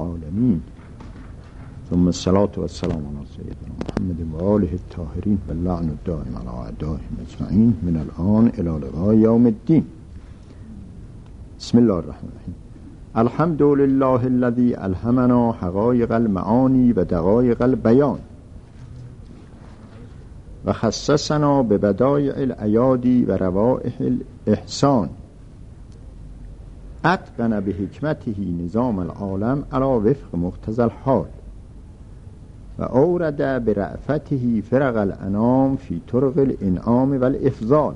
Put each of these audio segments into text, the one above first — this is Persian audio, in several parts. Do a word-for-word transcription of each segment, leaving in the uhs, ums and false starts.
العالمين ثم الصلاة والسلام على سيدنا محمد و آله الطاهرين واللعن الدائم على أعدائهم أجمعين من الآن إلى لقاء يوم الدين. بسم الله الرحمن الرحيم. الحمد لله الذي ألهمنا حقائق المعاني و دقائق البيان و خصصنا ببدایع الأیادی و روائح الإحسان، اتقن بحکمته نظام العالم على وفق مقتضى الحال و اورد برأفته فرق الانام في طرق الانعام والافضال.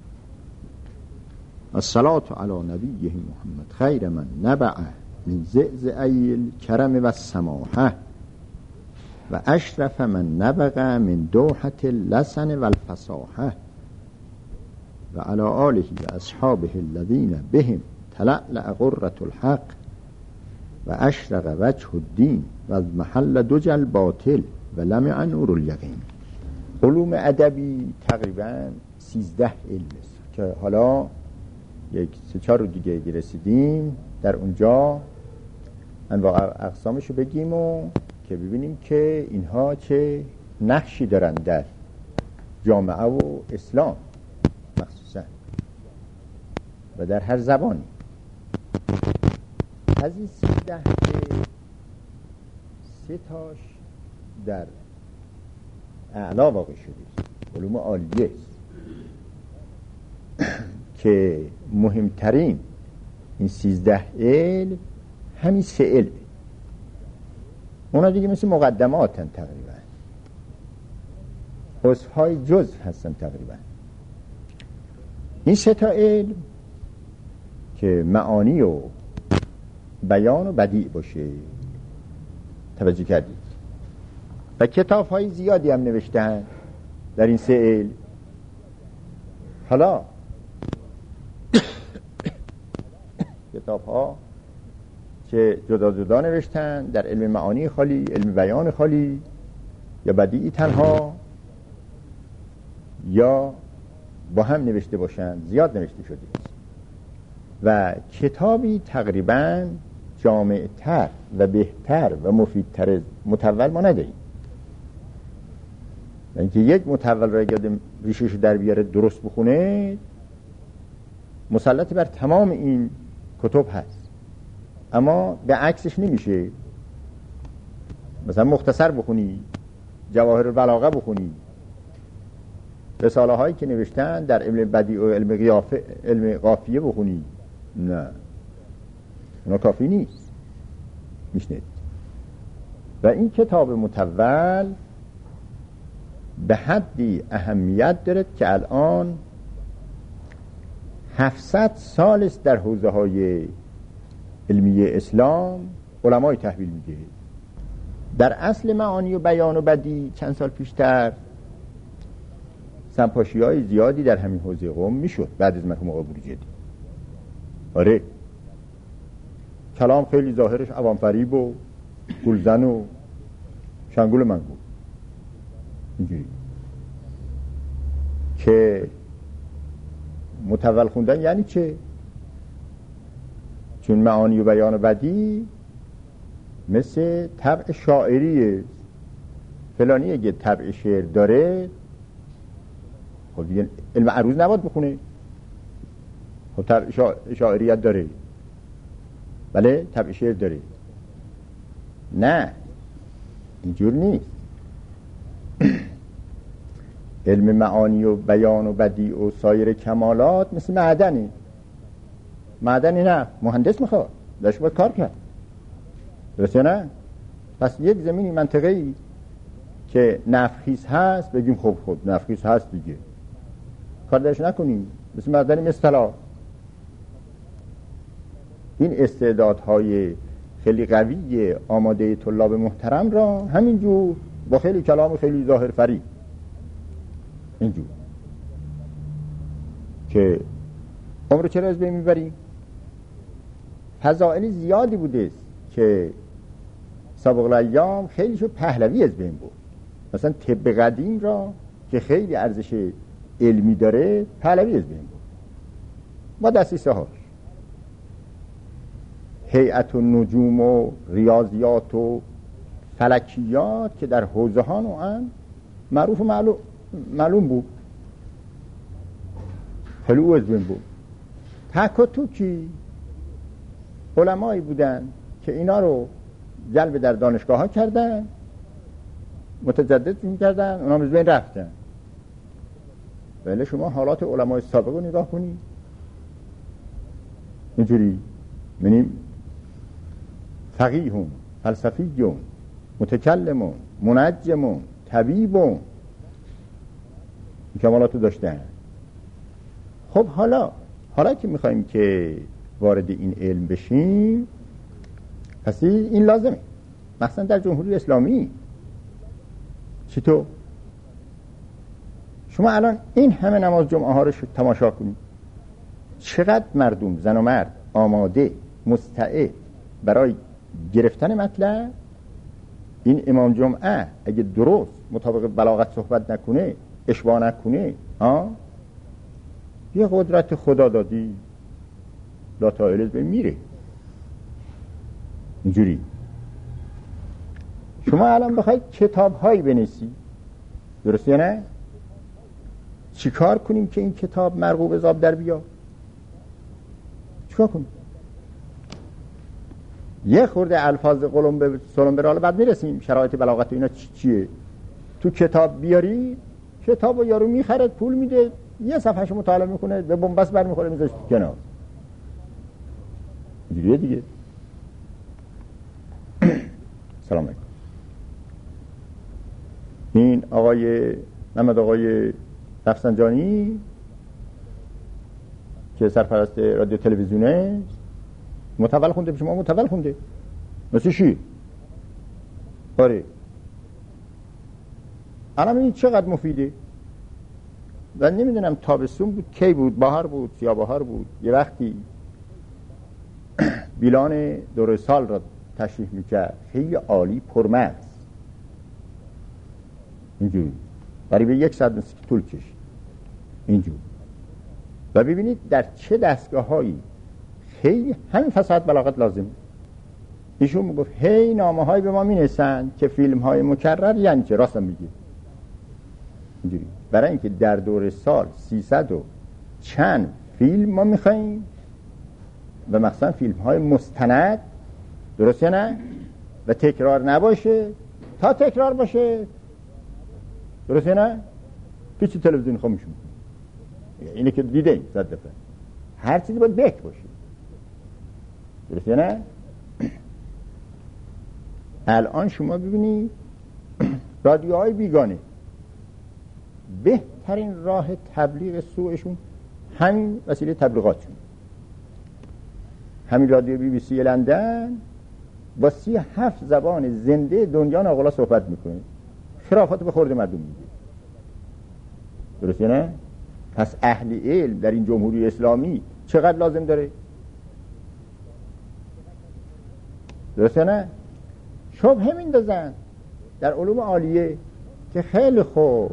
الصلاة على نبيه محمد خير من نبع من زئزئي الكرم والسماحة و اشرف من نبغ من دوحة اللسن والفصاحة و على آله و اصحابه الذين بهم تلألأ غرة الحق و اشرق وجه الدین و از محل دج الباطل و لمع نور الیقین. علوم ادبی تقریبا سیزده علم است که حالا یک سه چهار رو دیگه رسیدیم در اونجا انواع اقسامش رو بگیم و که ببینیم که اینها چه نقشی دارن در جامعه و اسلام مخصوصا و در هر زبانی. از این سیزده که سه تاش در اعلا واقع شده علوم عالیه است که مهمترین این سیزده علم همین سه علم، اونا دیگه مثل مقدماتن تقریبا، عضوهای جزء هستن تقریبا. این سه تا علم که معانی و بیان و بدیع باشه، توجه کردید، و کتاب های زیادی هم نوشتن در این سه علم. حالا کتاب ها که جدا جدا نوشتن در علم معانی خالی، علم بیان خالی، یا بدیعی تنها، یا با هم نوشته باشن، زیاد نوشته شده و کتابی تقریبا جامع‌تر و بهتر و مفیدتر متول ما نداریم. اینکه یک متول را اگه ریشش در بیاره درست بخونه مسلط بر تمام این کتب هست، اما به عکسش نمیشه. مثلا مختصر بخونی، جواهر البلاغه بخونی، رساله هایی که نوشتن در علم بدیع و علم قیافه، علم قافیه بخونی، نه، اونا کافی نیست. میشنید. و این کتاب متول به حدی اهمیت دارد که الان هفتصد سال است در حوزه های علمی اسلام علمای تحویل میده. در اصل معانی و بیان و بدیع چند سال پیشتر سمپاشی های زیادی در همین حوزه قم میشد بعد از مرحوم آقا بروجردی. آره، کلام خیلی ظاهرش عوام فریب و گلزن و شنگول منگول اینجوری که متول خوندن یعنی چه؟ چون معانی و بیان و بدیع مثل طبع شاعریه، فلانی اگه طبع شعر داره خب دیگه علم عروض نباید بخونه. خب طبع شاعریت داره، بله طبع شعر داره، نه اینجور نیست. علم معانی و بیان و بدیع و سایر کمالات مثل معدنی. معدنی نه، مهندس میخواد، داشت باید کار کرد، درسته نه؟ پس یک زمینی منطقه‌ای که نفخیز هست بگیم خب خب نفخیز هست دیگه، کار درش نکنیم، مثل معدنی مثل طلا. این استعدادهای خیلی قوی آماده طلاب محترم را همینجور با خیلی کلام خیلی ظاهر فریب اینجور که عمر چرا از بین میبریم؟ فضائل زیادی بوده است که سابق الایام خیلی شو پهلوی از بین بود. مثلا طب قدیم را که خیلی ارزش علمی داره پهلوی از بین بود با دستیسه هاش. هیئت و نجوم و ریاضیات و فلکیات که در حوزه ها نوعا معروف و معلوم, معلوم بود، خیلی او از بین بود. تک و توکی علمایی بودن که اینا رو جلب در دانشگاه ها کردن، متجدد می‌کردن، اونا از بین رفتن. ولی شما حالات علمای سابق رو نگاه کنید، اینجوری یعنی فقیهون، فلسفیون، متکلمون، منجمون، طبیبون، این کمالات رو داشتن. خب حالا حالا که میخوایم که وارد این علم بشیم، پس این لازمه، مثلا در جمهوری اسلامی. چطور؟ شما الان این همه نماز جمعه ها رو تماشا کنید، چقدر مردم، زن و مرد، آماده، مستعد برای گرفتن مطلب. این امام جمعه اگه درست مطابق بلاغت صحبت نکنه، اشباع نکنه، ها، یه قدرت خدا دادی لا تائلز به میره. اینجوری شما الان بخواید کتاب هایی بنویسی، درسته یا نه؟ چی کار کنیم که این کتاب مرغوب از آب در بیا؟ چی کار کنیم؟ یه خورده الفاظ قلم به سلم براله بعد میرسیم شرایط بلاغت و اینا چی چیه. تو کتاب بیاری، کتابو یارو میخرد، پول میده، یه صفحهشو مطالعه میکنه، به بنبست برمیخوره، میذاره کنار. اینجوریه دیگه. سلام علیکم. این آقای محمد آقای رفسنجانی که سرپرست رادیو تلویزیونه، متول خونده، به شما متول خونده مثل چی؟ آره. الان این چقدر مفیده. و نمیدونم تابستون بود کی بود، بهار بود، سیاه بود، یه وقتی بیلان دور سال را تشریح میکرد، خیلی عالی، پرمغز، اینجوری برای به یک ساعت نصف طول کشید اینجوری. و ببینید در چه دستگاه هایی خیلی همین فصاحت بلاغت لازم. ایشون میگفت هی نامه هایی به ما مینویسن که فیلم های مکرر، یعنی چه؟ راستم میگه اینجوری، برای اینکه در دور سال سیصد و چند فیلم ما میخواییم و مثلا فیلم های مستند، درسته نه؟ و تکرار نباشه، تا تکرار باشه، درسته نه؟ پیچ تلویزیون خاموش میکنه. اینه که دیده این صد دفعه هر چیزی باید بک باشه، درسته نه؟ الان شما ببینید رادیوهای بیگانه بهترین راه تبلیغ سوءشون همین وسیله تبلیغاتشون، همین رادیو بی بی سی لندن با سی هفت زبان زنده دنیا ناقلا صحبت میکنه، خرافات به خورد مردم میگه، درسته نه؟ پس اهل علم در این جمهوری اسلامی چقدر لازم داره؟ درسته نه؟ شبهه میندازن در علوم عالیه که خیلی خوب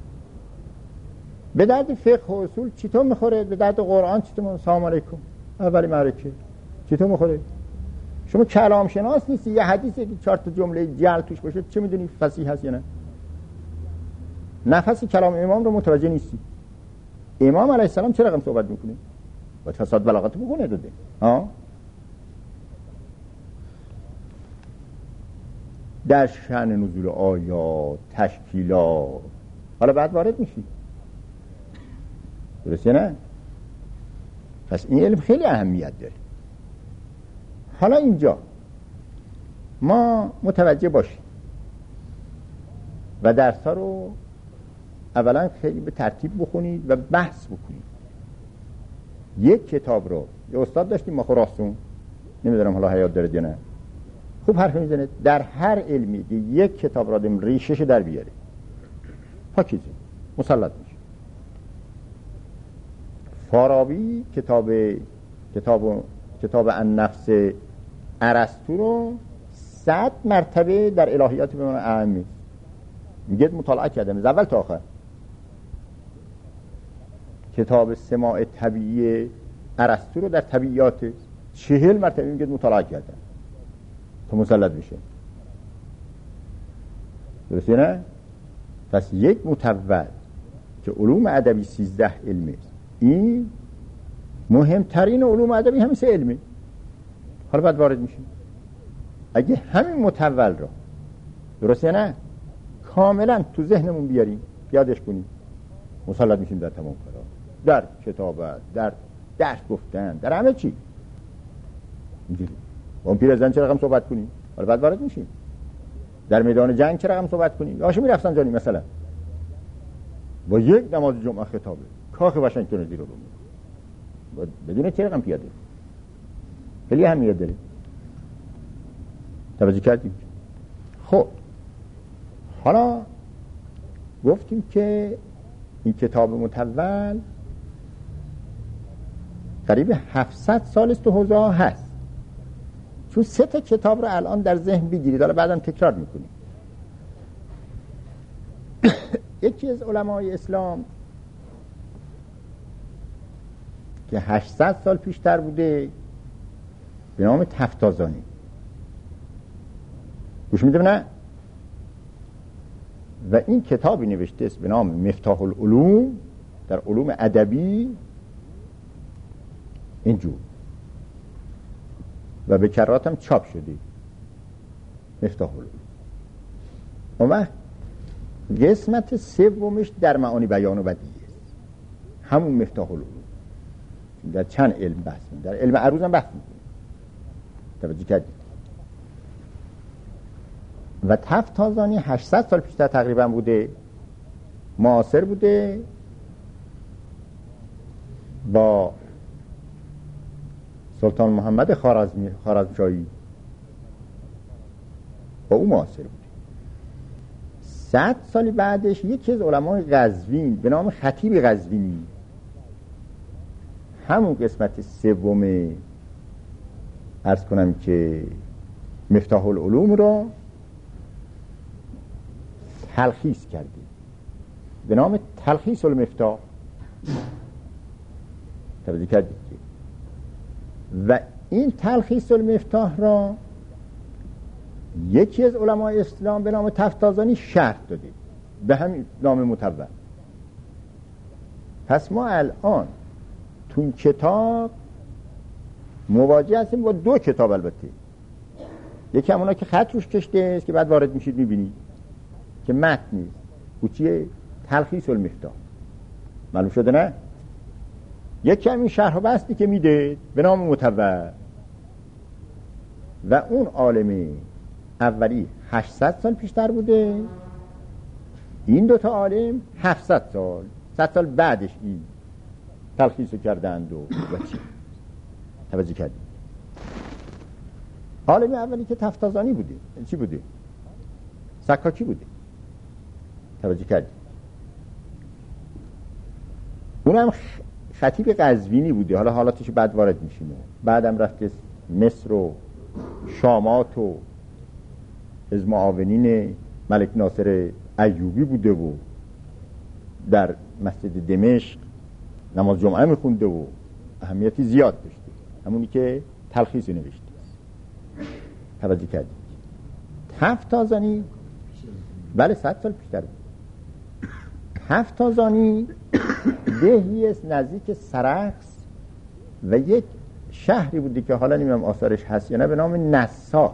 به درد فقه و اصول چطور میخوره، به درد قرآن چطور؟ سلام علیکم اولی معرکه چطور میخوره؟ شما کلام شناس نیستی، یه حدیثی که چهار تا جمله جعل توش باشه چه میدونی فصیح هست یا نه؟ نفس کلام امام رو متوجه نیستی. امام علیه السلام چه رقم صحبت میکنه؟ باید فساد بلاغت بکنه داده ها؟ در شأن نزول آیات، تشکیلات، حالا بعد وارد میشی، درسته نه؟ پس این علم خیلی اهمیت داره. حالا اینجا ما متوجه باشیم و درس‌ها رو اولا خیلی به ترتیب بخونید و بحث بکنید. یک کتاب رو یه استاد داشتیم ما خراسان، نمیدونم حالا حیات داره یا نه، خوب حرف میزنه در هر علمی که یک کتاب را دیم ریشش در بیاره پاکیزه مسلط میشه. فارابی کتاب کتاب کتاب النفس ارسطو رو صد مرتبه در الهیات به من اهمی میگه مطالعه کردم از اول تا آخر. کتاب سماع طبیعی ارسطو رو در طبیعیات چهل مرتبه میگه مطالعه کردن تا مسلط بشه. درسته نه؟ پس یک متول که علوم ادبی سیزده علمه، این مهمترین علوم ادبی همین سه علمه. حالا بعد وارد میشیم اگه همین متول را، درسته نه، کاملا تو ذهنمون بیاریم، یادش کنیم، مسلط میشیم در تمام کارا، در کتابت، در درس گفتن، در همه چی. اینجوری با اون پیرزن چه رقم صحبت کنیم، حالا بعد وارد میشیم در میدان جنگ چه رقم صحبت کنیم. هاشمی رفسنجانی مثلا با یک نماز جمعه خطابه کاخ واشنگتن دی رو رو بدون چه رقم پیاده، خیلی اهمیت داره. توجه کردیم؟ خب حالا گفتیم که این کتاب متول قریب هفتصد سال است تو حوزه ها هست. چون سه تا کتاب رو الان در ذهن بگیرید، حالا بعدم تکرار میکنیم. یکی از علمای اسلام که هشتصد سال پیشتر بوده به نام تفتازانی، گوش میده نه؟ و این کتابی نوشته است به نام مفتاح العلوم در علوم ادبی اینجور و به کرات هم چاپ شده مفتاح العلوم. اما قسمت سومش در معانی بیان و بدیعه است، همون مفتاح العلوم. در چند علم بحث می‌کنه، در علم عروض هم بحث می‌کنه. توجه کردید؟ و تفتازانی هشتصد سال پیشتر تقریبا بوده، معاصر بوده با سلطان محمد خوارزمی خوارزمشاهی، با او معاصر بوده. صد سال بعدش یکی از علمای قزوین به نام خطیب قزوینی همون قسمت سوم عرض کنم که مفتاح العلوم را تلخیص کرده به نام تلخیص المفتاح. توجه کردید؟ و این تلخیص المفتاح را یکی از علمای اسلام به نام تفتازانی شرح داده به همین نام متول. پس ما الان تو این کتاب مواجه هستیم با دو کتاب. البته یکی همونا که خط روش کشته است که بعد وارد میشید میبینید که متن نیست، چیه؟ تلخیص المفتاح. معلوم شده نه؟ یکی همین شرح و بسطی که میده به نام متول و اون عالمی اولی هشتصد سال پیشتر بوده، این دوتا عالم هفتصد سال صد سال بعدش این تلخیص کردند و, و چی توجه کردید؟ عالمی اولی که تفتازانی بوده چی بوده؟ سکاکی بوده. توجه کردید؟ اونم خطیب قزوینی بوده، حالا حالاتش بعد وارد میشیم. بعدم رفته مصر و شامات و از معاونین ملک ناصر ایوبی بوده و در مسجد دمشق نماز جمعه میخونده و اهمیتی زیاد داشته، همونی که تلخیص نوشته. توجه کردید؟ تفتازانی بله صد سال پیشتر بود. تفتازانی دهی است نزدیک سرخس و یک شهری بودی که حالا نمیدونم آثارش هست یا نه به نام نسا.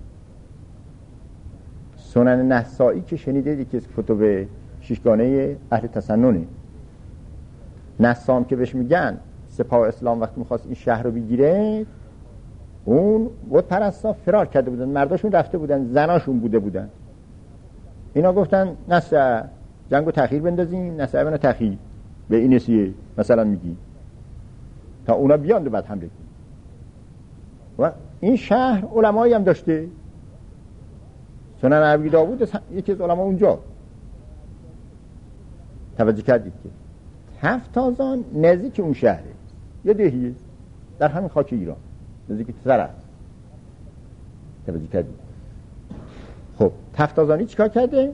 سنن نسایی که شنیدید یکی از کتب ششگانه اهل تسننه. نسام که بهش میگن سپاه اسلام وقتی میخواست این شهر رو بگیره، اون بود پرستا فرار کرده بودن، مرداشون رفته بودن، زناشون بوده بودن. اینا گفتن نسا جنگو تأخیر بندازیم، نسا بنا تأخیر به این اسیه مثلا میگی تا اونا بیان دو بعد حمله کنیم. و این شهر علمایی هم داشته. سنن ابی داوود یکی از علما اونجا. توجه کردید که تفتازان نزدیک اون شهره، یه دهیه در همین خاک ایران نزدیک سرخس. توجه کردید؟ خب تفتازانی چیکار کرده؟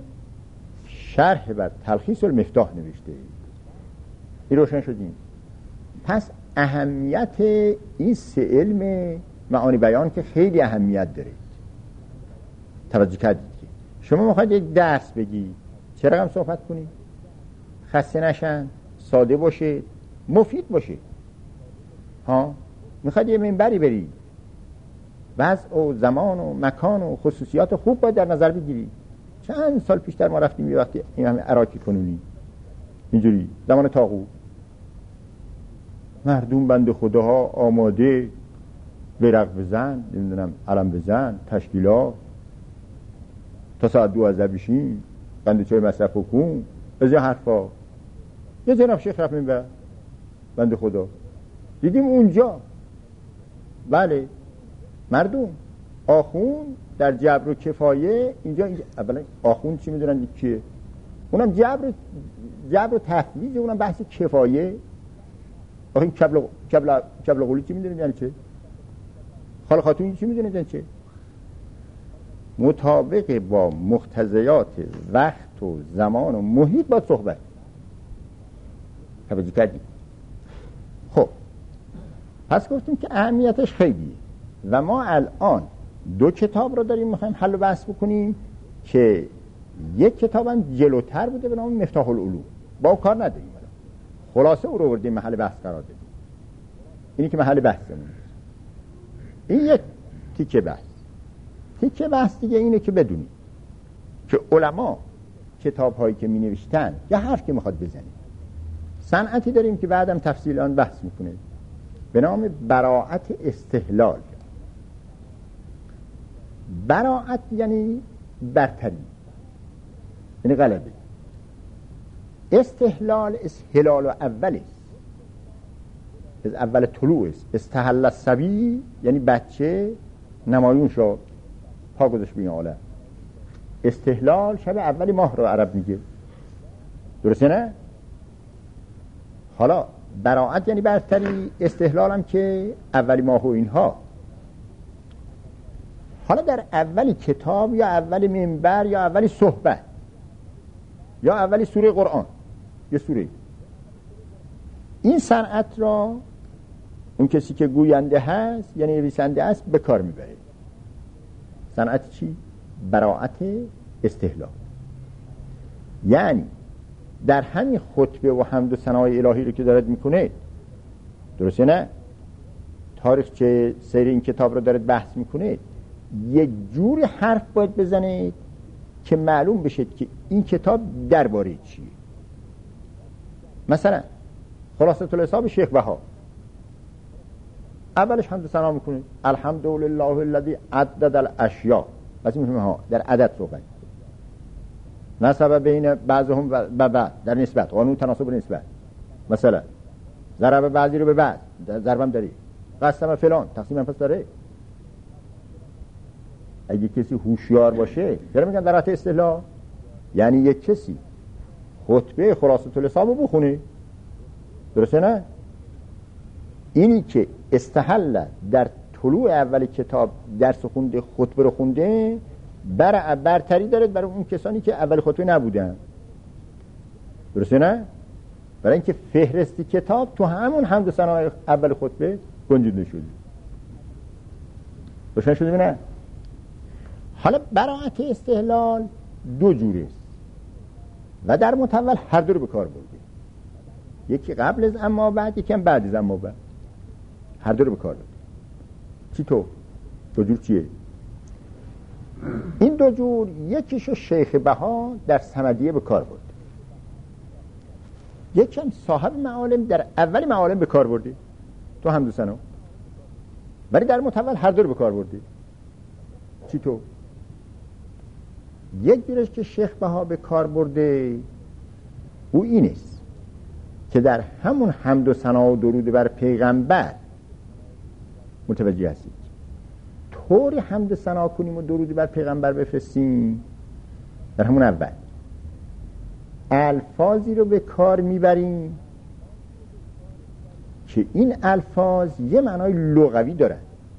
شرح بر تلخیص المفتاح نوشته. این روشن شدیم. پس اهمیت این سه علم معانی بیان که خیلی اهمیت داره. توجه کردید که شما میخواید یک درس بگی چه رقم صحبت کنید؟ خسته نشن، ساده باشه، مفید باشه. ها میخواید یه منبری بری، وضع و زمان و مکان و خصوصیات خوب باید در نظر بگیری. چند سال پیشتر ما رفتیم یه وقتی این همه عراقی کنونی اینجوری زمان طاغوت، مردم بند خداها آماده ورق بزن، نمیدونم علم بزن، تشکیلات تا ساعت دو از بشین، بند چای مصرف کن، از یه حرفا. یه جناب شیخ رفت منبر بند خدا، دیدیم اونجا بله مردم آخون در جبر و کفایه اینجا, اینجا اولا آخون چی میدونن کیه؟ اونم جبر جبر و تفویض، اونم بحث کفایه. آخه این کبل کبل کبل قولی چی میدونید یعنی چه؟ خال خاتون چی میدونید یعنی چه؟ مطابق با مقتضیات وقت و زمان و محیط با صحبت. توجه کردید؟ خب پس گفتیم که اهمیتش خیلیه و ما الان دو کتاب رو داریم میخوایم حل و بحث بکنیم که یک کتاب هم جلوتر بوده به نام مفتاح العلوم، با کار نداریم، خلاصه او رو بردیم محل بحث قرار دادیم. اینی که محل بحثمون این یک تیکه بحث. تیکه بحث دیگه اینه که بدونید که علما کتاب هایی که می نوشتن یا حرف که میخواد بزنید، صنعتی داریم که بعدم تفصیل آن بحث میکنه به نام براعت استحلال. براعت یعنی برتری، یعنی غلبه. استحلال استحلال و اول است، از اول طلوع است. استحل الصبی یعنی بچه نمایون شد، پا گذاشت به این عالم. استحلال شب اولی ماه رو عرب میگه، درسته نه؟ حالا براعت یعنی برتری، استحلال هم که اولی ماه و اینها. حالا در اولی کتاب یا اولی منبر یا اولی صحبت یا اولی سوره قرآن، یه سوره، این صنعت را اون کسی که گوینده هست یعنی نویسنده است به کار میبره. صنعت چی؟ براعت استحلال. یعنی در همین خطبه و حمد و ثنای الهی رو که دارد میکنه، درسته نه؟ تاریخچه سیر این کتاب رو دارد بحث میکنه، یک جور حرف باید بزنه که معلوم بشه که این کتاب درباره چیه. مثلا خلاصه الحساب شیخ بها اولش حمد و ثنا میکنه، الحمدلله الذی عدد الاشیاء، پس میگه ها در عدد صحبت نسبه بین بعضهم و بعض، در نسبت، قانون تناسب نسبت. مثلا ضرب بعضی رو به بعض، ضربم داری، قسم فلان، تقسیم هم پس داره. اگه کسی هوشیار باشه چرا میگن در حالت استحلال؟ یعنی یک کسی خطبه خلاصه الحساب رو بخونه، درسته نه؟ اینی که استحل در طلوع اول کتاب درس خونده، خطبه رو خونده، بر برتری داره برای اون کسانی که اول خطبه نبودن، درسته نه؟ برای اینکه فهرستی کتاب تو همون حمد و ثنا اول خطبه گنجونده شده. روشن شده نه؟ حالا براعت استحلال دو جوره است و در متول هر دو رو به کار برده. یکی قبل از اما بعد، یکی هم بعد از اما بعد. هر دو رو به کار برده. چی تو؟ دو جور چیه؟ این دو جور یکیشو شیخ بها در صمدیه به کار برده، یکی هم صاحب معالم در اول معالم به کار برده تو حمد و ثنا، ولی در متول هر دو رو به کار برده. چی تو؟ یک جورش که شیخ بها به کار برده او این است که در همون حمد و ثنا و درود بر پیغمبر متوجه هستید طوری حمد و ثنا کنیم و درود بر پیغمبر بفرستیم. در همون اول الفاظی رو به کار میبریم که این الفاظ یه معنای لغوی دارن،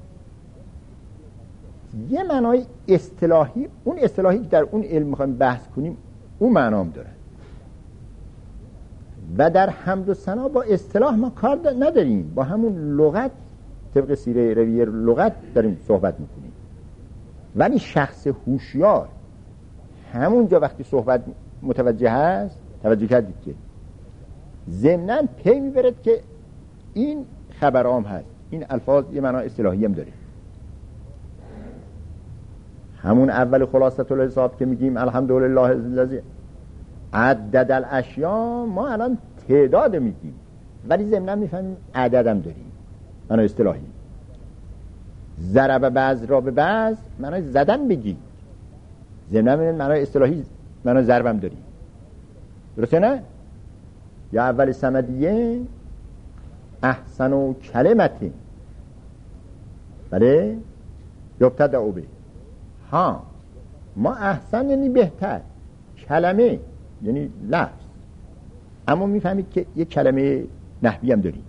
یه معنای اصطلاحی، اون اصطلاحی که در اون علم میخوایم بحث کنیم اون معنام داره. و در حمد و ثنا با اصطلاح ما کار نداریم، با همون لغت طبق سیره رویه لغت داریم صحبت میکنیم. ولی شخص هوشیار همونجا وقتی صحبت متوجه هست، توجه کردید که ضمناً پی میبرد که این خبرام هست، این الفاظ یه معنی اصطلاحی هم داره. همون اول خلاصه الحساب که میگیم الحمدلله الذی عدد الاشیاء، ما الان تعداد میگیم ولی ضمناً میفهمیم عددم داریم، معنی اصطلاحی. ضرب بعض را به بعض معنی زدن بگی، ضمناً معنی اصطلاحی معنی ضربم داریم. درسته نه؟ یا اول صمدیه احسن و کلمتی، بله یبتدأ به. ها ما احسن یعنی بهتر، کلمه یعنی لفظ، اما میفهمید که یک کلمه نحوی هم داریم.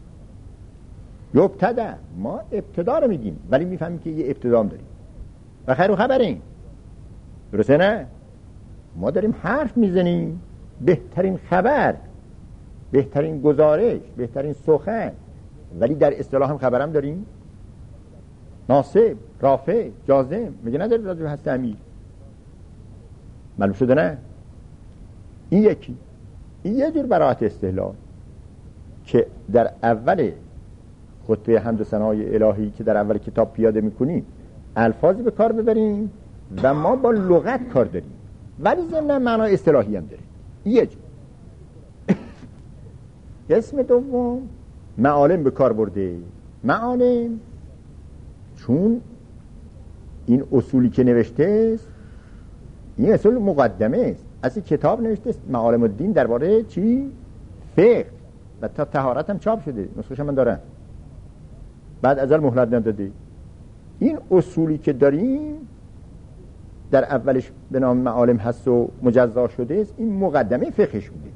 یبتدأ ما ابتدا رو میگیم ولی میفهمید که یه ابتدا هم داریم. و خیر و خبرین، درسته نه؟ ما داریم حرف میزنیم، بهترین خبر، بهترین گزارش، بهترین سخن، ولی در اصطلاح هم خبرم داریم. ناصب، رافع، جازم میگه نداری راجع به هست امیر. معلوم شده نه؟ این یکی، این یه جور براعت استحلال که در اول خطبه حمد و ثنای الهی که در اول کتاب پیاده میکنیم الفاظی به کار ببریم و ما با لغت کار داریم ولی ضمن معنای اصطلاحی هم داره. یه جور. قسم دوم معالم به کار برده. معالم چون این اصولی که نوشته است این اصول مقدمه است، از این کتاب نوشته است معالم الدین درباره چی؟ فقه، و تا طهارت هم چاپ شده، نسخه‌ش من دارم، بعد ازل مهلت نداده. این اصولی که داریم در اولش به نام معالم هست و مجزا شده است، این مقدمه فقهش بوده.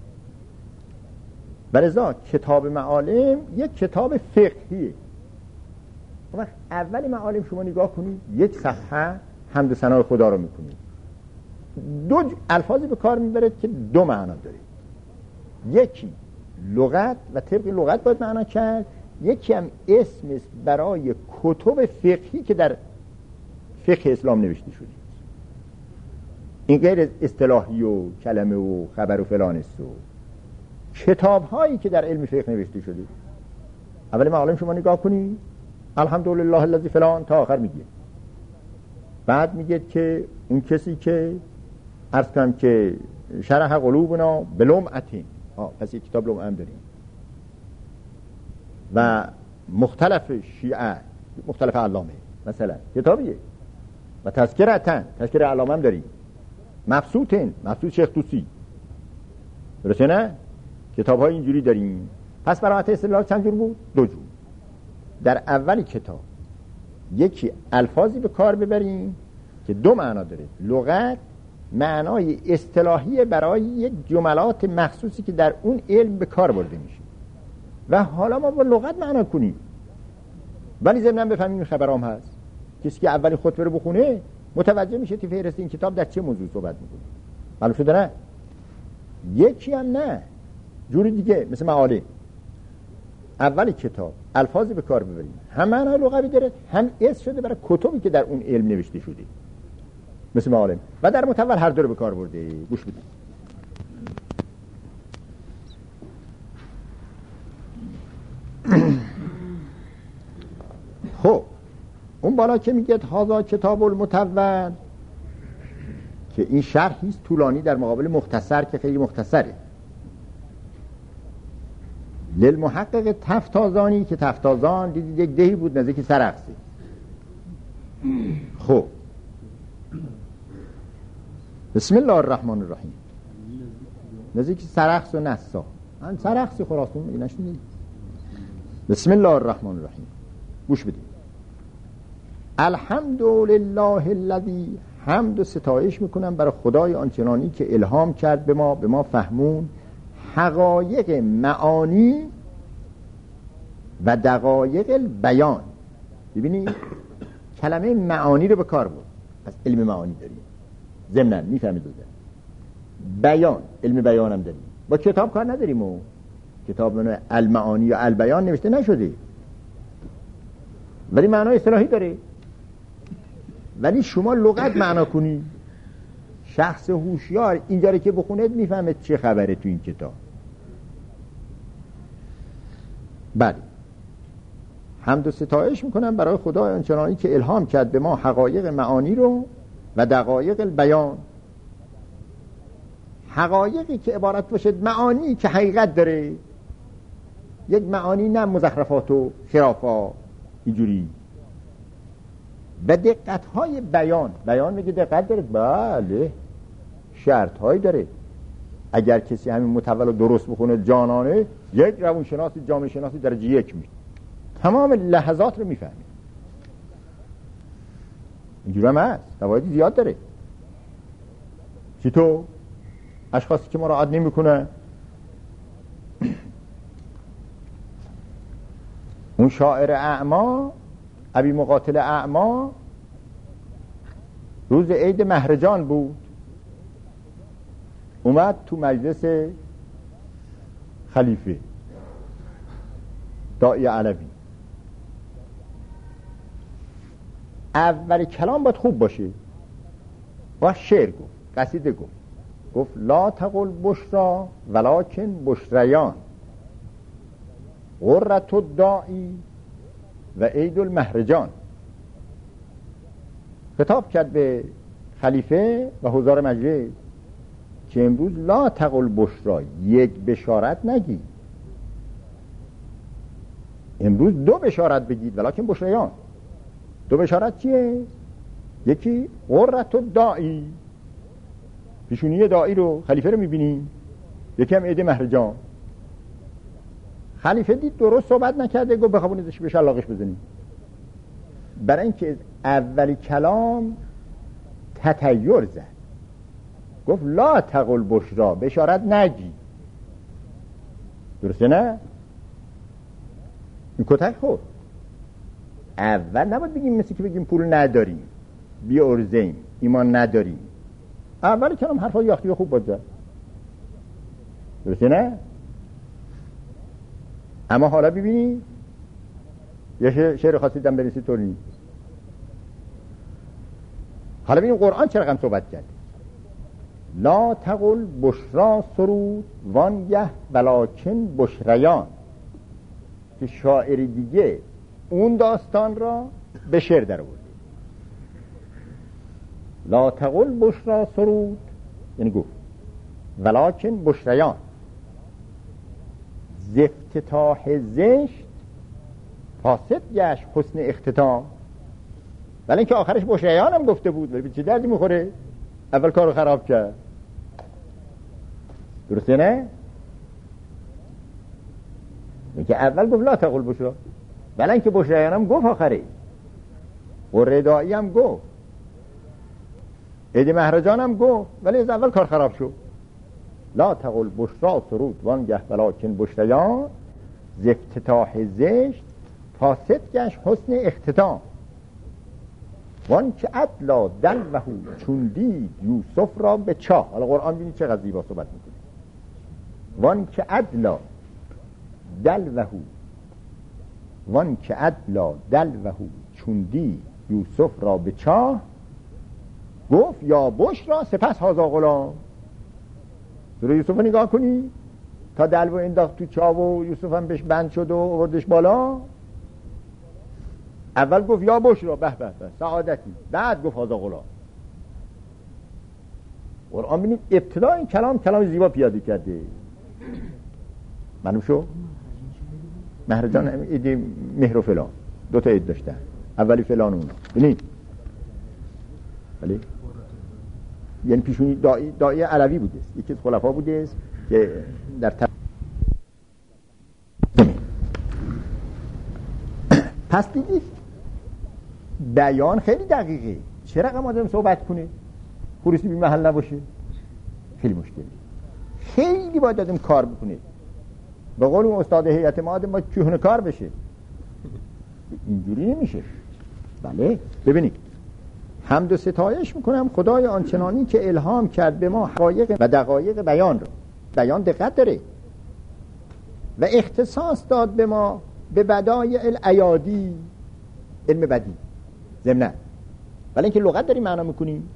ولذا کتاب معالم یک کتاب فقهیه. وقت اول معالم شما نگاه کنید یک صفحه حمد و ثنای خدا رو میکنید، دو الفاظی به کار میبرد که دو معنا داره. یکی لغت و طبق لغت باید معنا کرد، یکی هم اسم است برای کتب فقهی که در فقه اسلام نوشته شده. این غیر اصطلاحی و کلمه و خبر و فلان است. و کتاب هایی که در علم فقه نوشته شده، اول معالم شما نگاه کنید الحمدلله الذی فلان تا آخر میگه. بعد میگه که اون کسی که عرض کنم که شرح قلوبنا بلمعتین، پس یک کتاب لمعه هم داریم. و مختلف شیعه، مختلف علامه مثلا کتابیه. و تذکرتن، تذکر علامه هم داریم. مبسوطین، مبسوط شیخ طوسی، درسته نه؟ کتاب های اینجوری داریم. پس براعت استدلال چند جور بود؟ دو جور. در اول کتاب یکی الفاظی به کار ببریم که دو معنا داره. لغت معنای اصطلاحی برای یک جملات مخصوصی که در اون علم به کار برده میشه و حالا ما با لغت معنا کنیم ولی ضمن بفهمیم خبرام هست. کسی که اولی خطبه رو بخونه متوجه میشه که فهرست این کتاب در چه موضوع صحبت میکنه. معلوم شده نه؟ یکی هم نه، جوری دیگه مثل معالم. اول کتاب الفاظی به کار ببریم هم معنای لغوی داره هم اسم شده برای کتبی که در اون علم نوشته شده مثل معالم، و در متول هر دو رو به کار برده. گوش بدید. خب اون بالا که میگه هذا کتاب المتول که این شرحی است طولانی در مقابل مختصر که خیلی مختصره. للمحقق تفتازانی که تفتازان دیدید یک دهی بود نزدیک سرخسی. خب بسم الله الرحمن الرحیم. نزدیک سرخس و نسا، من سرخسی خراسان میگه نشنیدید. بسم الله الرحمن الرحیم. گوش بدید. الحمدلله الذی، حمد و ستایش میکنم برای خدای آنچنانی که الهام کرد به ما، به ما فهمون حقایق معانی و دقایق البیان. ببینید کلمه معانی رو به کار برد، پس علم معانی داریم ضمناً میفهمید. بیان، علم بیان هم داریم. با کتاب کار نداریم و کتاب المعانی یا البیان نوشته نشده ولی معنای اصطلاحی داره. ولی شما لغت معنا کنی، شخص هوشیار اینجا رو که بخونه میفهمه چه خبره تو این کتاب. بله، حمد و ستایش میکنم برای خدای آنچنانی که الهام کرد به ما حقایق معانی رو و دقایق البیان. حقایقی که عبارت باشد معانی که حقیقت داره، یک معانی نه مزخرفات و خرافات اینجوری. و دقت های بیان، بیان میگه دقت داره، بله شرط هایی داره. اگر کسی همین متول درست بخونه جانانه، یک روانشناسی جامعه شناسی درجه یک میشه، تمام لحظات رو میفهمه. اینجوری هم هست، فوایدی زیاد داره. چطور؟ اشخاصی که مراعات نمیکنه، اون شاعر اعما، ابی مقاتل اعما، روز عید مهرجان بود، اومد تو مجلس خلیفه داعی علوی. اول کلام باید خوب باشه، با شعر گفت، قصیده گفت، گفت لا تقل بشرا ولکن بشریان غرة الداعی و عید المهرجان. خطاب کرد به خلیفه و حضار مجلس که امروز لا تقل بشرا، یک بشارت نگی، امروز دو بشارت بگید، ولکن بشریان. دو بشارت چیه؟ یکی غرة الداعی، پیشونی داعی رو، خلیفه رو میبینیم، یکی هم عید مهرجان. خلیفه دید درست صحبت نکرده، گفت بخوابونیدش به شلاقش بزنیم. برای اینکه اولی کلام تطیر زد، گفت لا تقل بشرا، بشارت نگی. درسته نه؟ این کتک خورد. اول نباید بگیم مثل که بگیم پول نداریم، بی ارزیم، ایمان نداریم. اولی کلام حرفا یاختی خوب بود زد. درسته نه؟ اما حالا ببینی یه شعر خاصی دم بریسی طور نیست. حالا ببینیم قرآن چه رقم صحبت کرد. لا تقل بشرا سرود وانگه ولکن بشریان، که شاعر دیگه اون داستان را به شعر در آورد. لا تقل بشرا سرود یعنی گفت ولکن بشریان، ز افتتاح زشت فاسد گشت حسن اختتام. ولی اینکه آخرش بشریان هم گفته بود، ولی چه دردی میخوره؟ اول کارو خراب کرد. درسته نه؟ اینکه اول گفت لا تقل بشرا، ولی اینکه بشریان هم گفت آخره، قره داعی هم گفت، عید مهرجان هم گفت، ولی از اول کار خراب شد. لا تقل بشرا سرود وانگه ولکن بشریان، ز افتتاح زشت فاسد گشت حسن اختتام. وان که عدلا دلوه چون دید یوسف را به چاه. حالا قرآن بینید چقدر زیبا صحبت میکنه. وان که عدلا دلوه وان که عدلا دلوه چون دید یوسف را به چاه، گفت یا بشرا سپس هذا غلام. سوره یوسف نگاه کنی تا دلو انداخت تو چاه و یوسف هم بهش بند شد و آوردش بالا. اول گفت یا بشرا، به به به سعادتی، بعد گفت هذا غلام. قرآن ببینید ابتدا این کلام کلام زیبا پیاده کرده. معلوم شو مهرجان ایدی مهر و فلان دو تا عید داشتن، اولی فلان اونا ببینید. ولی یعنی پیشونی داعی داعی علوی بوده، یکی از خلفا بوده که در تب... پس دیدید بیان خیلی دقیقه. چه رقم آدم صحبت کنه خروسی بی محل نباشه؟ خیلی مشکلی، خیلی باید آدم کار بکنه. به قول اون استاد هیئت ما آدم باید کهنه کار بشه، اینجوری نمیشه. بله ببینید، حمد و ستایش میکنم خدای آنچنانی که الهام کرد به ما حقایق و دقایق بیان رو بیان دقت داره. و اختصاص داد به ما به بدایع الایادی، علم بدی ضمناً، ولی اینکه لغت داریم معنا میکنیم.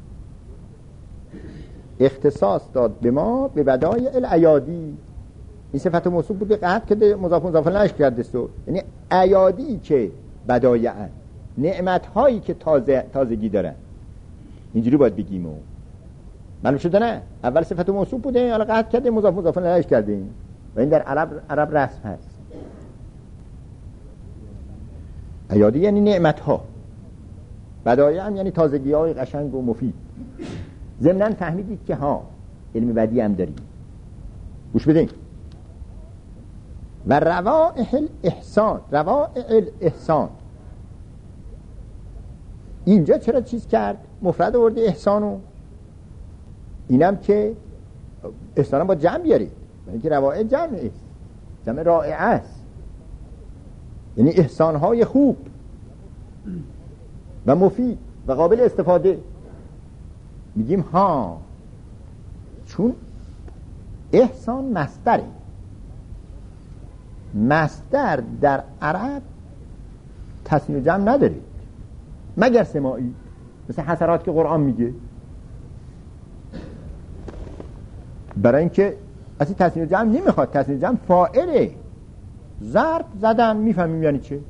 اختصاص داد به ما به بدایع الایادی، این صفت موصوف بوده قطع که مضاف مضاف الیه کرده است، یعنی ایادی که بدایع، نعمت هایی که تازه تازگی دارن، اینجوری باید بگیم. و معلوم شده نه؟ اول صفت موصوف بوده، حالا قطع کرده مضاف مضاف الیه کرده، و این در عرب عرب رسم هست. ایادی یعنی نعمت ها، بدایع هم یعنی تازگی های قشنگ و مفید. ضمناً فهمیدید که ها علم بدی هم داریم. گوش بدین. و روائح الاحسان، روائح الاحسان اینجا چرا چیز کرد؟ مفرد آورده احسانو. اینم که احسانم با جمع بیارید، یعنی که روائح جمع است، جمع رائعه است، یعنی احسانهای خوب و مفید و قابل استفاده. میگیم ها چون احسان مصدره، مصدر در عرب تثنیه و جمع نداره مگر سماعی، مثل حسرات که قرآن میگه. برای اینکه اصلا تثنیه و جمع نمیخواد، تثنیه و جمع فاعله. ضرب زدن میفهمیم یعنی چه.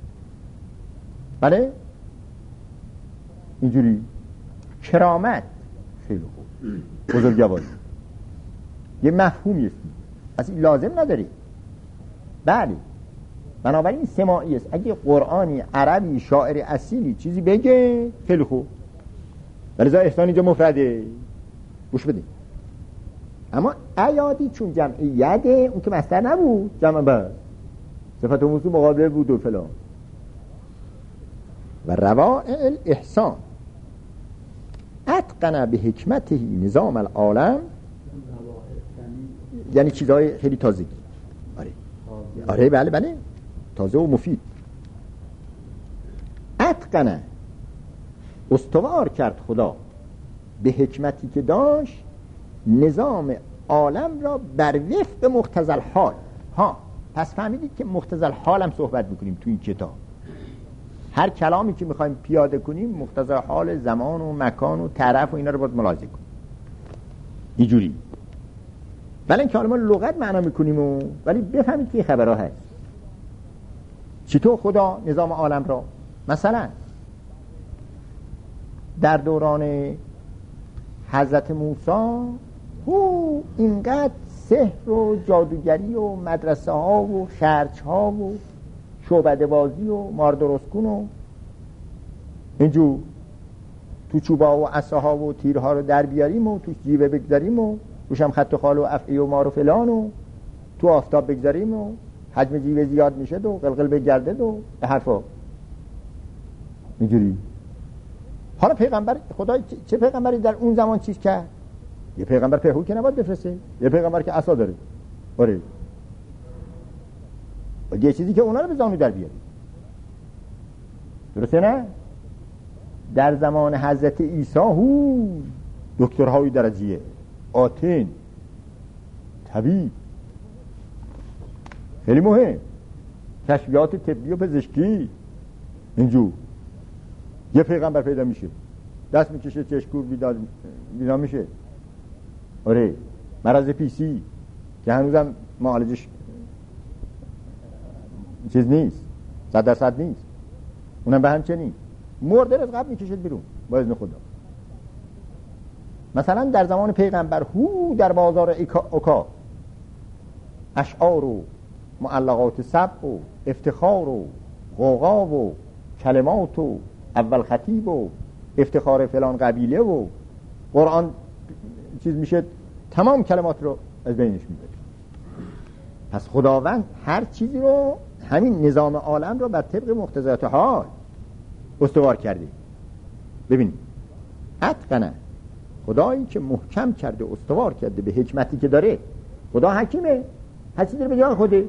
بله اینجوری. کرامت خیلی خوب، بزرگواری یه مفهومی است، اصلا لازم نداری. بله بنابراین سماعی است. اگه قرآنی عربی شاعر اصیلی چیزی بگه خیلی خوب، ولی ازا احسان اینجا مفرده. گوش بدین. اما ایادی چون جمع یده، اون که مصدر نبود، جمع بر صفت موصوف مقابله بود و فلان. و روائع الاحسان اتقن به حکمته نظام العالم، یعنی چیزهای خیلی تازگی. آره آره بله بله تازه و مفید. اتقن استوار کرد خدا به حکمتی که داشت نظام عالم را بر وفق مقتضی الحال. ها پس فهمیدید که مقتضی الحال هم صحبت میکنیم تو این کتاب. هر کلامی که میخوایم پیاده کنیم مقتضی حال زمان و مکان و طرف و اینا رو باید ملاحظه کنیم اینجوری. ولی اینکه حالا ما لغت معنا میکنیم و ولی بفهمید که این خبرها هست. چطور خدا نظام عالم را مثلا در دوران حضرت موسی هو اینقدر سحر و جادوگری و مدرسه ها و خرچ ها و شعبده بازی و مار درست کن و اینجور تو چوبا و عصاها و تیرها رو در بیاریم و تو جیبه بگذاریم و روشم خط و خال و افعی و مار و فلان و تو آفتاب بگذاریم و حجم جیبه زیاد میشه و قلقل بگرده و به حرفا اینجوری. حالا پیغمبر خدا چه پیغمبری در اون زمان چیز کرد؟ یه پیغمبر پهلو که نباید بفرسته، یه پیغمبر که عصا داره. آره یه چیزی که اونا رو به زانو در بیاری. درسته نه؟ در زمان حضرت عیسی هو دکترهای درجیه، آتن، طبیب، خیلی مهم، کشفیات طبی و پزشکی. اینجور یه پیغمبر پیدا میشه، دست میکشه چشکور بینا میشه. آره مرض پیسی که هنوزم معالجش چیز نیست، صد درصد نیست، اونم به همچنین مرده از قبل میکشد بیرون با اذن خدا. مثلا در زمان پیغمبر هو در بازار اوکا اشعار و معلقات سبع و افتخار و غوغا و کلمات و اول خطیب و افتخار فلان قبیله و قرآن چیز میشه، تمام کلمات رو از بینش میبره. پس خداوند هر چیزی رو، همین نظام عالم رو بر طبق مقتضیات حال استوار کرده. ببینید اتقنه، خدایی که محکم کرده استوار کرده به حکمتی که داره. خدا حکیمه، هر چیزی رو به جای خوده.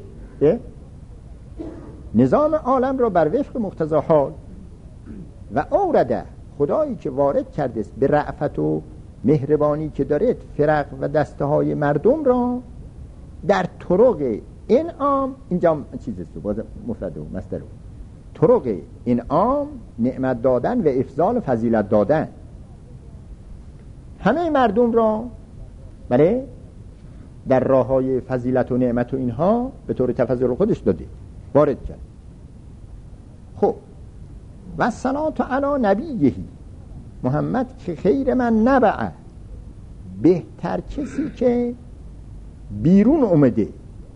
نظام عالم رو بر وفق مقتضی حال و اورده، خدایی که وارد کرده است به رأفت و مهربانی که داره فرق و دسته های مردم را در طرق انعام، اینجا چیزست باز مفرد و مصدر، طرق انعام نعمت دادن و افضال و فضیلت دادن، همه مردم را بله در راه های فضیلت و نعمت و اینها به طور تفضل خودش داده وارد کرد. خب و صلات علی نبیهی محمد که خیر من نبعه، بهتر کسی که بیرون اومده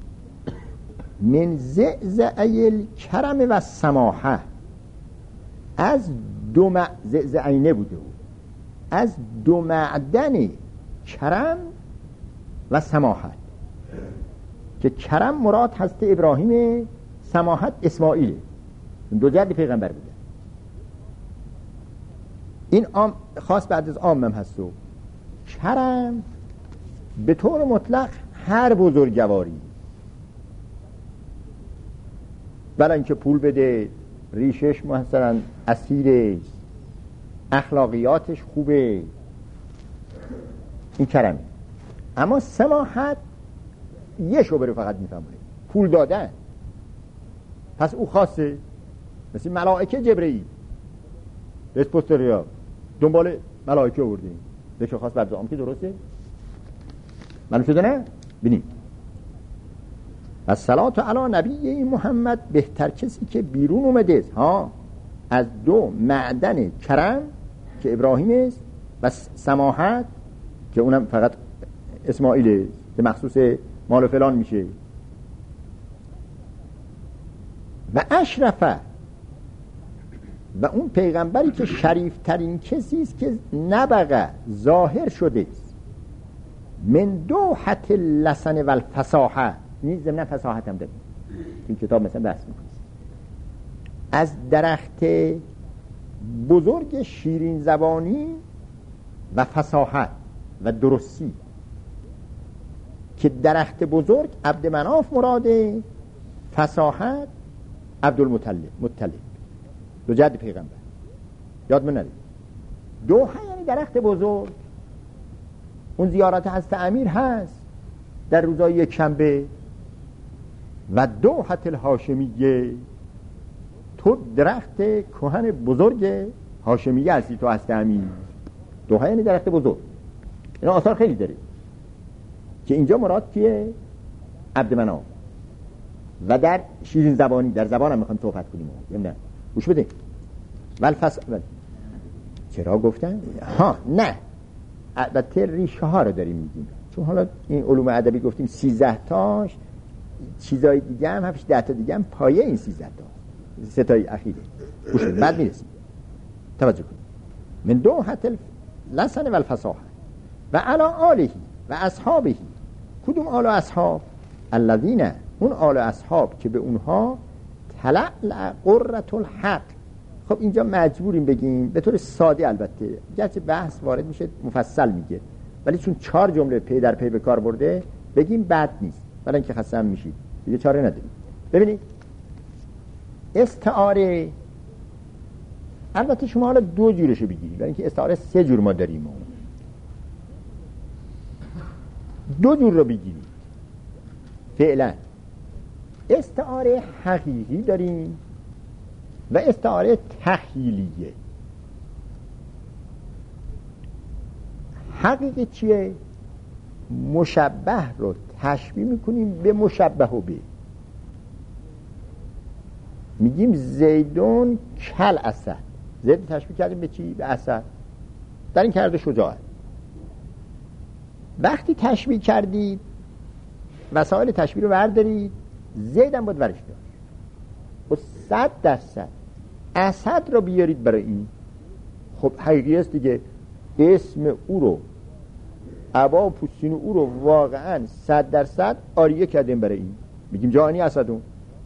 من زعزعه کرم و سماحه، از دو م... زعزعینه بوده بود، از دو معدن کرم و سماحت، که کرم مراد هست ابراهیم، سماحت اسماعیل، دو جد پیغمبر بوده. این عام خاص بعد از عام هم هست. و کرم به طور مطلق هر بزرگواری، برای اینکه پول بده، ریشش مثلا اسیره، اخلاقیاتش خوبه، این کرمه. اما سماحت یه شعبه فقط میفهمونه، پول دادن. پس او خاصه، مثل ملائکه جبرئیل رسپوستریا دنبال ملائکه آوردیم، بشه خاص بعد زام که درسته معلوم شده نه؟ بینیم و صلات علی نبی محمد، بهتر کسی که بیرون اومده ها از دو معدن کرم که ابراهیم است و سماحت که اونم فقط اسماعیل که مخصوص مال فلان میشه، و اشرفه، و اون پیغمبری که شریف ترین کسی است که نبغه ظاهر شده است من دوحت اللسن و الفصاحه، این ضمن فصاحت هم داریم این کتاب مثلا بحث میکنه، از درخت بزرگ شیرین زبانی و فصاحت و درستی، که درخت بزرگ عبدمناف مراده، فصاحت عبدالمطلب مطلب دو جد پیغمبر، یاد من نرید. دوحه یعنی درخت بزرگ. اون زیارت حضرت امیر هست در روزای یک شنبه، و دوحت الهاشمیه، تو درخت کهن بزرگ هاشمیه هستی تو حضرت امیر. دوحه یعنی درخت بزرگ. این آثار خیلی داره که اینجا مراد کیه؟ عبدمناف. و در شیرین زبانی، در زبان هم میخوایم صحبت کنیم، نه گوش بده. والفص ول... چرا گفتن؟ ها نه، البته ریشه ها رو داریم میگیم، چون حالا این علوم ادبی گفتیم سیزده تاش، چیزای دیگه هم هفتش ده تا دیگه هم پایه این سیزده تا سه تای اخیره. گوش بده بعد میرسیم، توجه کن. من دوحت اللسن والفصاحه و علی آله و اصحابه، کدوم آل و اصحاب؟ الذین، اون آل و اصحاب که به اونها تلعلع قرة الحق. خب اینجا مجبوریم بگیم به طور ساده، البته گرچه بحث وارد میشه مفصل میگه، ولی چون چهار جمله پی در پی به کار برده بگیم بد نیست، برای اینکه خسته میشید دیگه چاره نداریم. ببینید استعاره، البته شما حالا دو جورشو بگیرید، برای اینکه استعاره سه جور ما داریم، دو جور رو بگیرید فعلا. استعاره حقیقی داریم و استعاره تخیلیه. حقیقی چیه؟ مشبه رو تشبیه میکنیم به مشبه به، میگیم زیدون کل اسد. زید تشبیه کردیم به چی؟ به اسد. در این کرده شجاعت. وقتی تشبیه کردید وسایل تشبیه رو بردارید، زید هم باید ورش داشت و صد درصد اسد رو بیارید برای این. خب حقیقی است دیگه، اسم او رو، عبا و پوستین او رو واقعا صد درصد آریه کردیم برای این، میگیم جانی اسدون،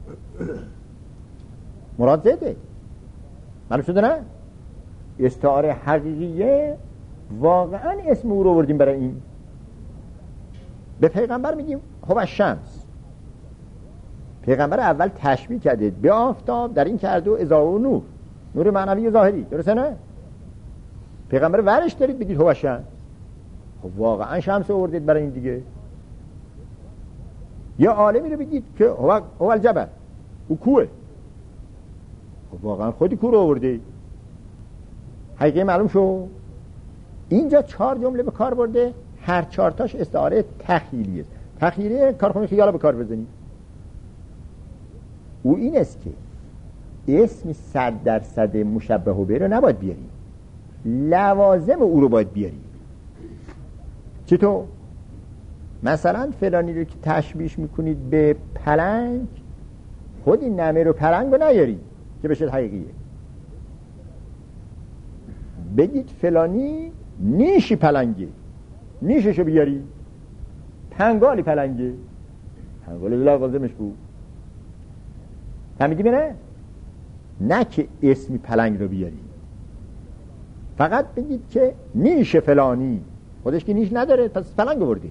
مراد زیده. معلوم شده نه؟ استعاره حقیقیه، واقعا اسم او رو بردیم برای این. به پیغمبر میگیم خب الشمس، پیغمبر اول تشبیه کرده به آفتاب، در این کرده و اضاءه و نور، نور معنوی ظاهری، درسته نه؟ پیغمبر ورش دارید بگید هو الشمس. خب واقعا شمس آوردید برای این دیگه. یه عالمی رو بگید که هو هو الجبل، او کوه. خب واقعا خودی کوه رو آورده. حقیقه معلوم شو. اینجا چهار جمله به کار برده، هر چهار تاش استعاره تخیلیه. تخیلیه کارخونه خیال به کار بزنید. او این است که اسم صد درصد مشبه به رو نباید بیاری، لوازم او رو باید بیاری. چطور؟ مثلا فلانی رو که تشبیه میکنید به پلنگ، خود این نمه رو پلنگ رو نیاری که بشه حقیقیه. بگید فلانی نیشی پلنگه، نیششو بیاری. پنگالی پلنگه، پنگالی لوازمش بود. فهمیدی نه؟ نه که اسمی پلنگ رو بیاری، فقط بگید که نیش فلانی، خودش که نیش نداره پس پلنگ آورده.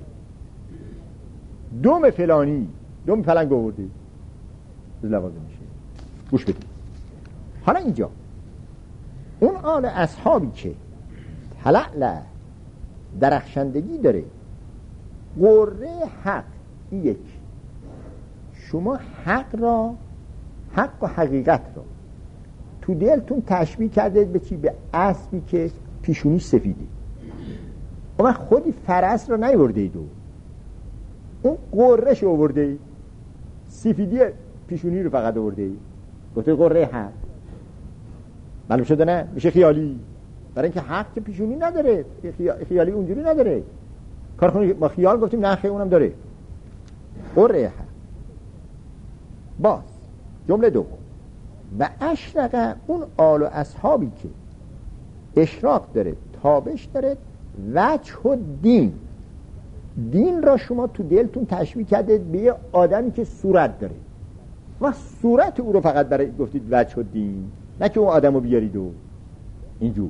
دوم فلانی، دوم پلنگ آورده، لوازم میشه. گوش بدید. حالا اینجا اون آل اصحابی که تلعلع درخشندگی داره، قره حق، این یک. شما حق را، حق و حقیقت را تو دلتون تشبیه کردید به چی؟ به اسبی که پیشونی سفیده. اما خودی فرس را نیورده اید، اون قرهش آورده اید، سفیدی پیشونی رو فقط آورده اید. گفته قره حق. معلوم شده نه؟ میشه خیالی. برای اینکه حق که پیشونی نداره، خیالی اونجوری نداره. کارخونه با خیال گفتیم نه خیلی اونم داره. قره حق. باز جمله دوم، و اشرق، اون آل و اصحابی که اشراق داره، تابش داره، وجه و دین. دین را شما تو دلتون تشبیه کردید به یه آدمی که صورت داره و صورت او رو فقط برای گفتید وجه و دین، نه که اون آدم رو بیارید و اینجور.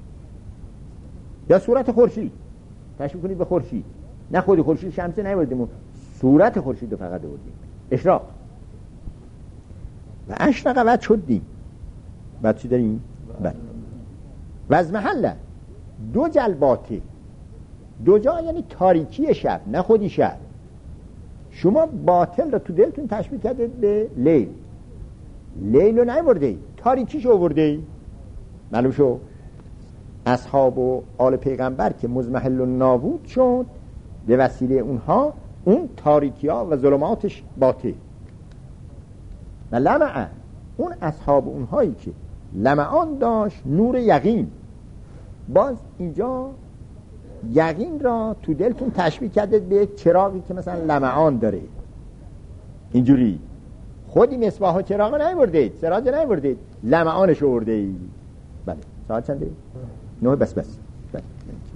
یا صورت خورشید تشبیه کنید به خورشید، نه خود خورشید شمسه نیوردیم، صورت خورشید رو فقط آوردیم. اشراق. و اشرق وجه و دین. بعد چی داریم؟ بله. و از محله دو جلباته، دو جا یعنی تاریکی شب، نه خودی شب. شما باطل رو تو دلتون تشبیه کردید به لیل. لیل رو نیورده، تاریکیش آورده. معلوم شو اصحاب و آل پیغمبر که مزمحل و نابود شد به وسیله اونها، اون تاریکی ها و ظلماتش باطل. و لمعه، اون اصحاب اونهایی که لمعان داشت، نور یقین. باز اینجا یقین را تو دلتون تشبیه کردید به چراغی که مثلا لمعان داره. اینجوری خودی مصباح و چراغ نیوردید، سراج نیوردید، لمعانش آوردید. بله. ساعت چنده؟ نه بس بس. بله.